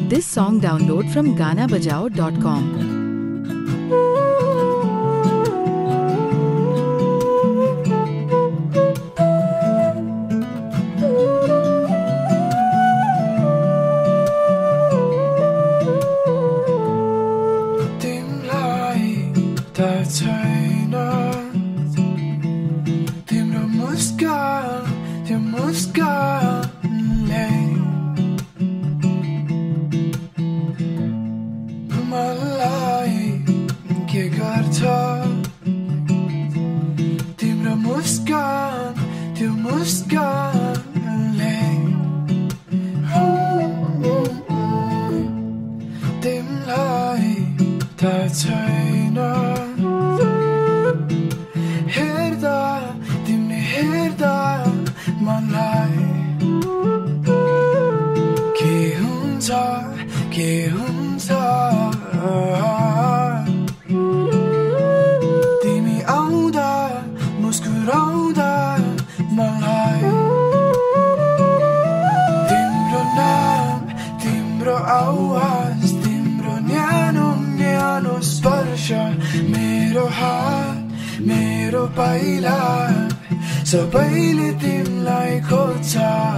This song download from ganabajao.com. मेरो हात मेरो पाइला सबैले तिमलाई खोज्छ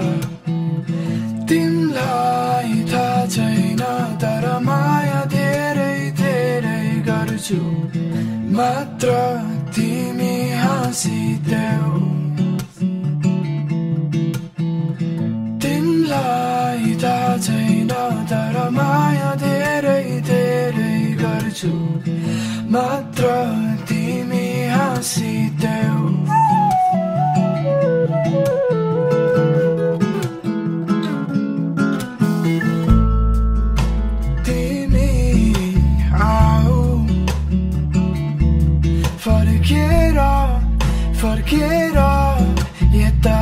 तिमलाई थाहा छैन तर माया धेरै धेरै गर्छु मात्र तिमी हाँसिदेऊ तिमलाई थाहा छैन तर माया धेरै धेरै गर्छु मात्र तिमी हाँसिदेऊ तिमी आऊ फर्केर फर्केर यता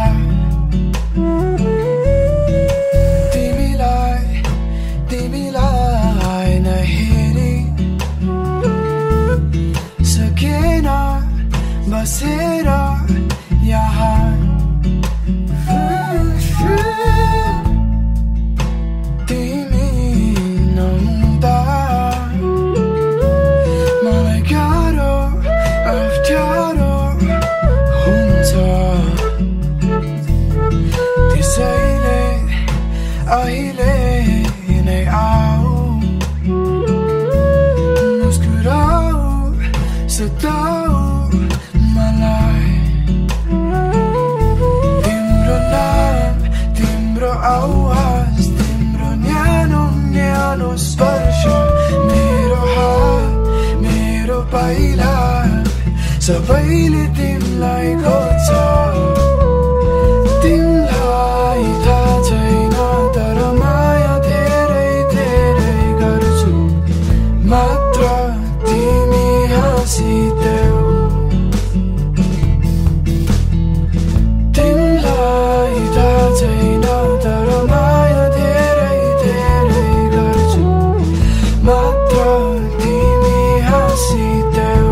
तिमीलाई नहेरी सकेन बसेर यहाँ तिमी नहुँदा मलाई गाह्रो अप्ठ्यारो हुन्छ त्यसैले अहिले नै आऊ मुस्कुराऊ सताऊ मलाई तिम्रो नाम तिम्रो आवाज तिम्रो न्यानो न्यानो स्पर्श मेरो हात मेरो पाइला सबैले तिमीलाई खोज्छ तिमीलाई थाहा छैन तर माया धेरै धेरै गर्छु मात्र तिमी हाँसिदेऊ तिमीलाई थाहा छैन तर माया धेरै धेरै गर्छु मात्र तिमी हाँसिदेऊ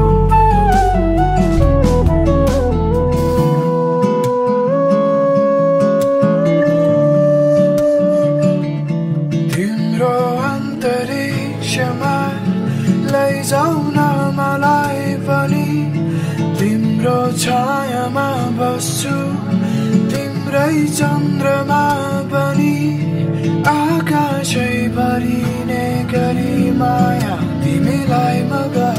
तिम्रो अन्तरिक्षमा लैजाऊ न मलाई पनि तिम्रो छायामा बस्छु तिम्रै चन्द्रमा पनि आकाशै भरिने गरी माया तिमीलाई म